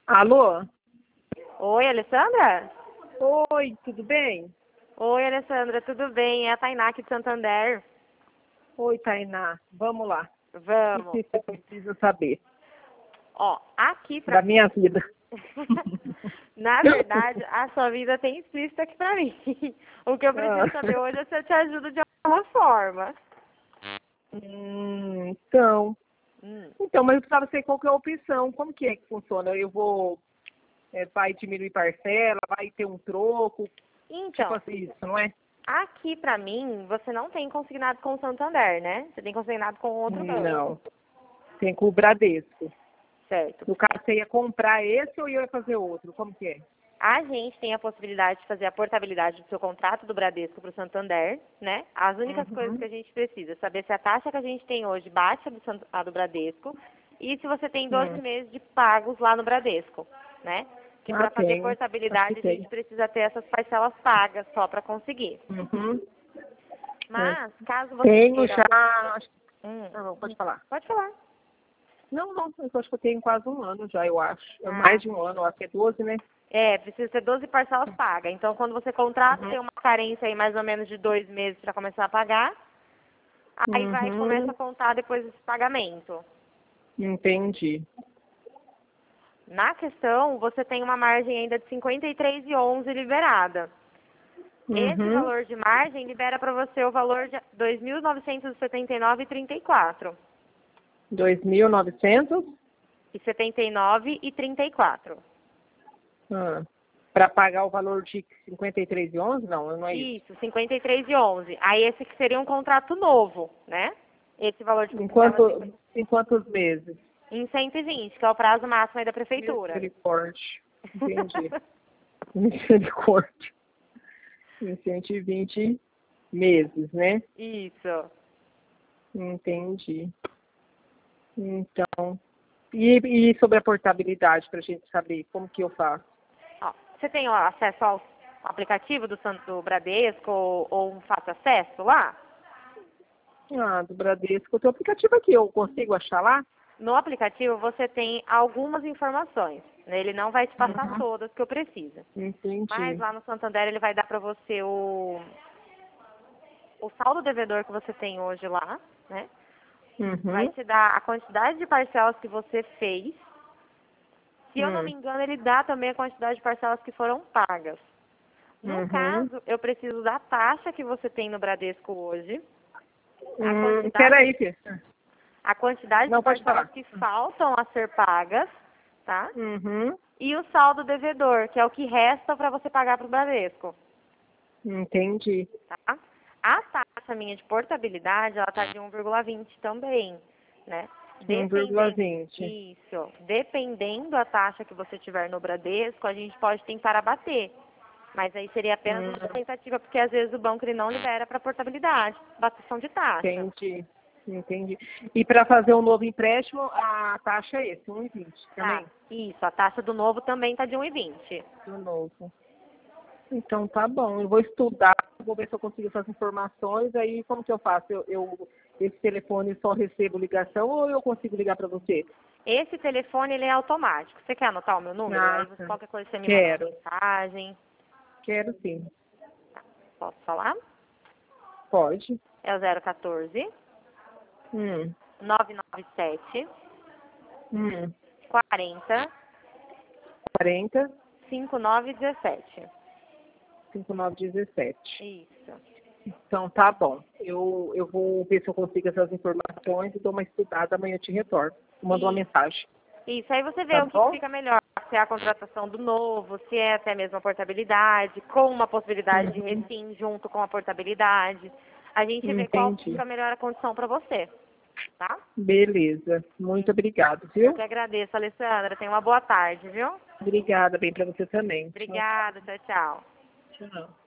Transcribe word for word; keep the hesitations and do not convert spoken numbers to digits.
Alô? Oi, Alessandra? Oi, tudo bem? Oi, Alessandra, tudo bem? É a Tainá aqui de Santander. Oi, Tainá. Vamos lá. O Vamos. que você precisa saber Ó, aqui pra... da minha vida? Na verdade, a sua vida tem explícito aqui pra mim. O que eu preciso saber hoje é se eu te ajudo de alguma forma. Hum, então, Hum. então, mas eu precisava saber qual que é a opção. Como que é que funciona? Eu vou, é, vai diminuir parcela, vai ter um troco, tipo Então, assim, isso, não é? aqui pra mim, você não tem consignado com o Santander, né? Você tem consignado com outro banco. Não, tem com o Bradesco. Certo. No caso, você ia comprar esse ou ia fazer outro? Como que é? A gente tem a possibilidade de fazer a portabilidade do seu contrato do Bradesco para o Santander, né? As únicas coisas Uhum. que a gente precisa é saber se a taxa que a gente tem hoje bate a do, Sant- a do Bradesco e se você tem doze Hum. meses de pagos lá no Bradesco, né? Que Ah, para fazer tenho. Acho portabilidade que a gente tem. precisa ter essas parcelas pagas só para conseguir. Uhum. É. Mas, caso você Tenho queira... já. Acho que- Hum, Não, não, pode falar. pode falar. Não, não, eu acho que eu tenho quase um ano já, eu acho. É Ah, mais de um ano, eu acho que é doze, né? é, precisa ter doze parcelas pagas. Então, quando você contrata, Uhum. tem uma carência aí mais ou menos de dois meses para começar a pagar. Aí vai começa Uhum. a contar depois desse pagamento. Entendi. Na questão, você tem uma margem ainda de cinquenta e três e onze liberada. Esse Uhum. valor de margem libera para você o valor de dois mil novecentos e setenta e nove e trinta e quatro. dois mil e novecentos E setenta e nove e trinta e quatro. ah, para pagar o valor de cinquenta e três e onze? Não, não é isso. Isso, cinquenta e três e onze. Aí esse que seria um contrato novo, né? Esse valor de Em, parcela quanto, em quantos meses? em cento e vinte, que é o prazo máximo aí da prefeitura. Misericórdia. Entendi. Misericórdia. Em cento e vinte meses, né? Isso. Entendi. Então, e, e sobre a portabilidade, para a gente saber como que eu faço? Ó, você tem ó, acesso ao aplicativo do Santo Bradesco ou, ou um fácil acesso lá? Ah, do Bradesco. Tem o aplicativo aqui, eu consigo achar lá? No aplicativo você tem algumas informações, né? Ele não vai te passar Uhum. todas que eu preciso. Mas Entendi. lá no Santander ele vai dar para você o, o saldo devedor que você tem hoje lá, né? Vai Uhum. te dar a quantidade de parcelas que você fez. Se eu não Hum. me engano, ele dá também a quantidade de parcelas que foram pagas. No Uhum. caso, eu preciso da taxa que você tem no Bradesco hoje, a Hum, quantidade, peraí, Fê. a quantidade de Não, pode parcelas falar. que faltam a ser pagas, tá? Uhum. E o saldo devedor, que é o que resta para você pagar para o Bradesco, Entendi. tá? A taxa minha de portabilidade, ela tá de um vírgula vinte também, né? um vírgula Dependendo, vinte. isso, dependendo da taxa que você tiver no Bradesco, a gente pode tentar abater. Mas aí seria apenas Hum, uma tentativa, porque às vezes o banco ele não libera para portabilidade, bateção de taxa. entendi. Entendi. E para fazer um novo empréstimo, a taxa é esse, um e vinte Tá, também? isso, a taxa do novo também tá de um vírgula vinte. Do novo. Então tá bom, eu vou estudar, vou ver se eu consigo essas informações, aí como que eu faço? Eu, eu esse telefone só recebo ligação ou eu consigo ligar para você? Esse telefone ele é automático. Você quer anotar o meu número? Aí Ah, você, tá. qualquer coisa você me manda uma Quero, mensagem. quero sim. Posso falar? Pode. É o zero um quatro, Hum, nove nove sete, hum. quarenta, quarenta, cinquenta e nove dezessete. cinquenta e nove dezessete. Isso. Então tá bom. Eu, eu vou ver se eu consigo essas informações e dou uma estudada, amanhã eu te retorno. Mando uma Isso. mensagem. Isso. Aí você vê Tá o que que bom? fica melhor. Se é a contratação do novo, se é até mesmo a portabilidade, com uma possibilidade de Uhum. refim junto com a portabilidade. A gente vê qual que Entendi. fica melhor a condição para você, tá? Beleza. Muito obrigado, Eu viu? que agradeço, Alessandra. Tenha uma boa tarde, viu? Obrigada, bem para você também. Tchau. Obrigada. Tchau, tchau. Tchau.